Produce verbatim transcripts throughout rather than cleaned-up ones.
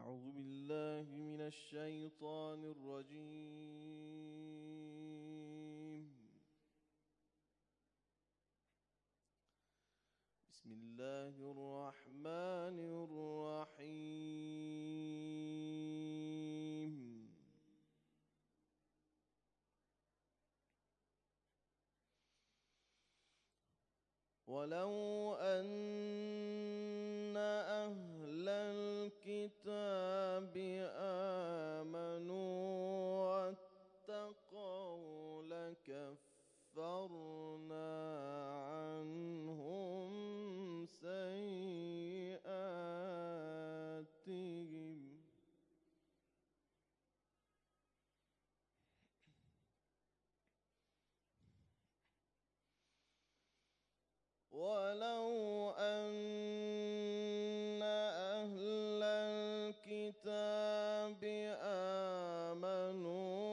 أعوذ بالله من الشيطان الرجيم. بسم الله الرحمن الرحيم. ولو أن أهل الكتاب آمنوا واتقوا لكفرنا عنهم سيئاتهم ولو أن أهل الكتاب آمنوا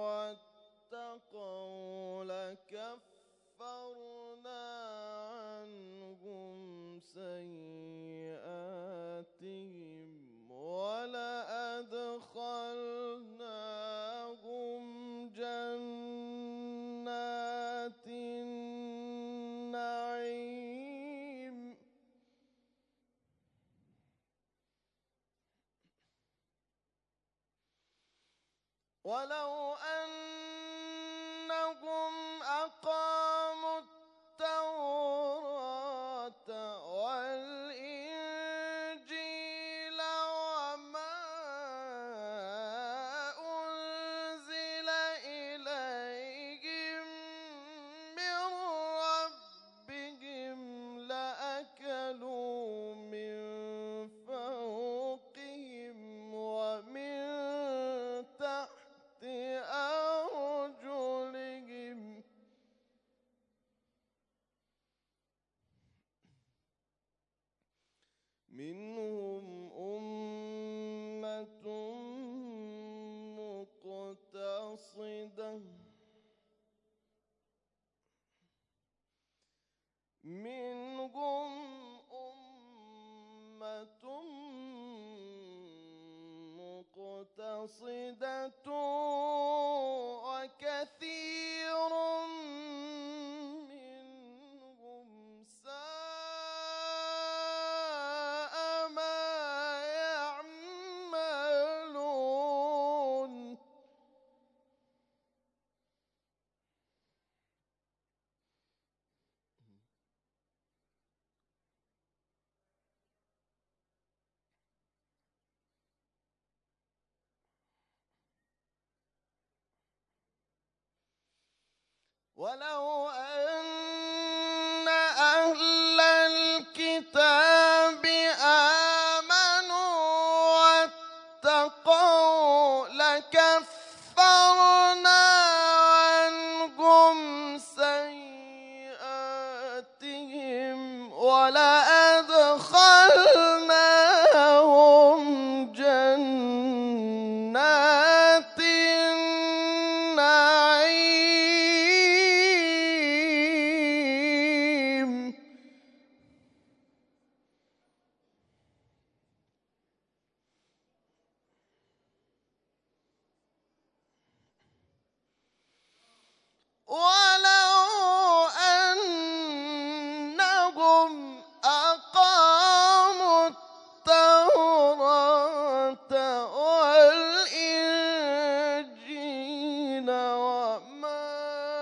واتقوا لكفرنا عنهم سيئاتهم ولأدخلناهم جنات النعيم. ولو أنهم أقاموا التوراة والإنجيل وما أنزل إليهم من ربهم لأكلوا من فوقهم ومن تحت أرجلهم منهم أمة مقتصدة منهم أمة مقتصدة وكثير منهم ساء ما يعملون. ولو أن أهل الكتاب آمنوا واتقوا لكفرنا عنهم سيئاتهم ولأدخلناهم جنات النعيم. ولو أنهم أقاموا التوراة والإنجيل وما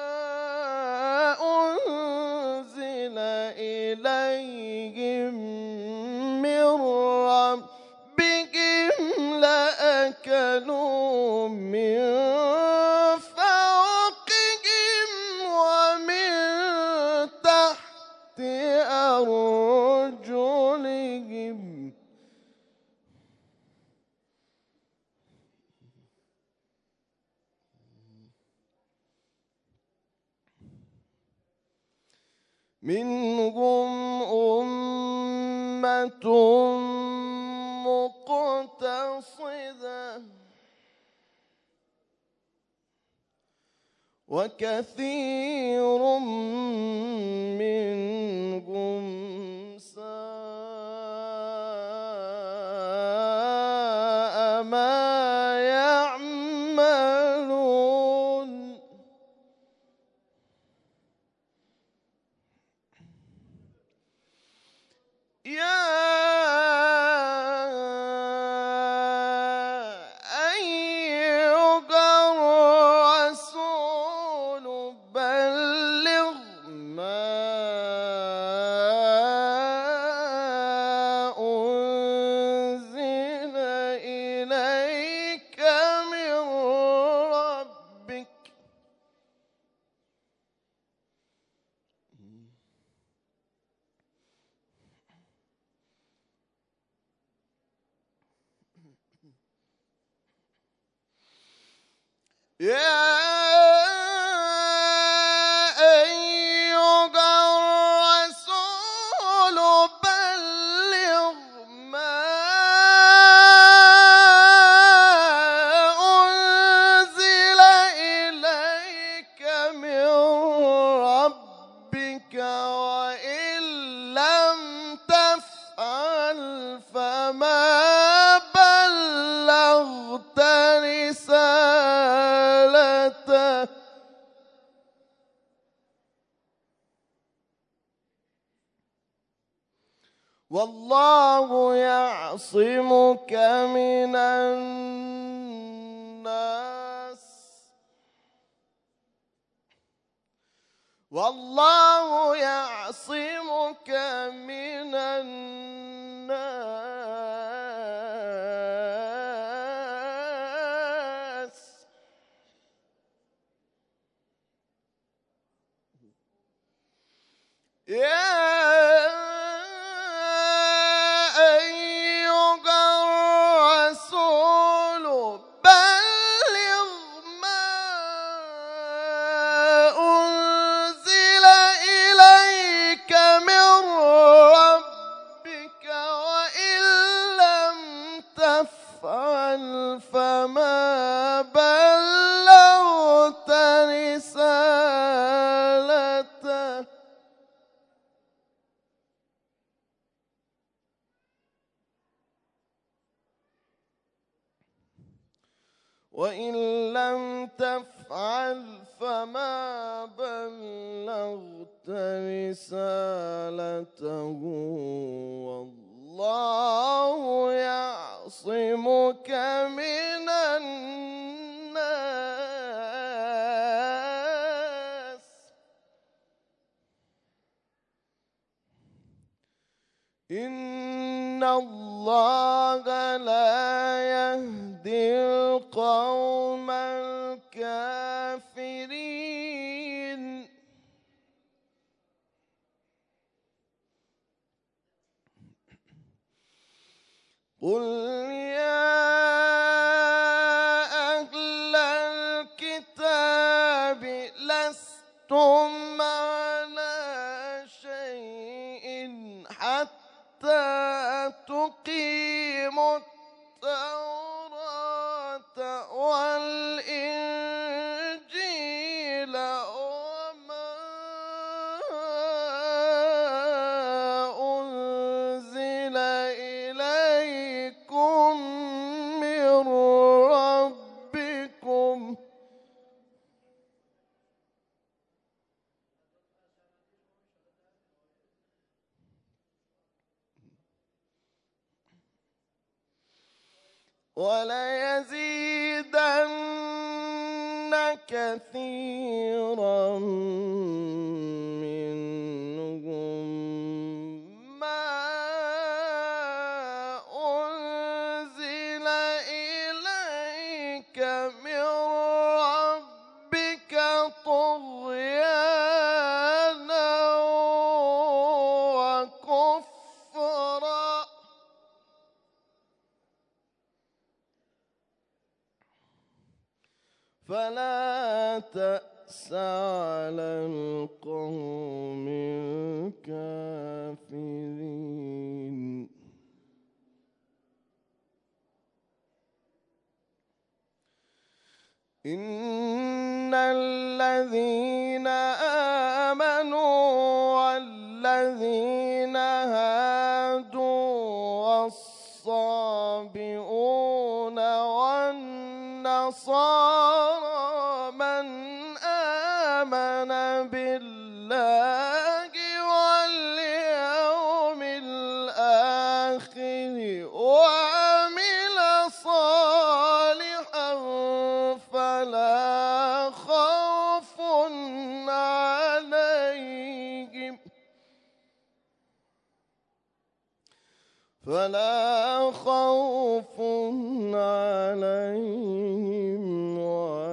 أنزل إليهم من ربهم لأكلوا من فوقهم ومن تحت أرجلهم منهم أمة مقتصدة وكثير منهم ساء يا أيها الرسول بلغ ما أنزل إليك من ربك وإن لم تفعل فما بلغت رسالته والله يعصمك من الناس والله يعصمك من الناس يا فما بلغت رسالته وإن لم تفعل فما بلغت رسالته والله يعصمك من الناس إن الله لا يهدي القوم الكافرين قل يا أهل الكتاب لستم على شيء حتى تقيموا التوراة والإنجيل وما أنزل إليكم من ربكم وليزيدن كثيرا منهم ما أنزل إليك من ربك طغيانا وكفرا فلا تأس على القوم الكافرين إن الذين آمنوا والذين هادوا والصابئون والنصارى من آمن بالله واليوم الآخر وعمل صالحا فلا خوف عليهم فلا خوف عليهم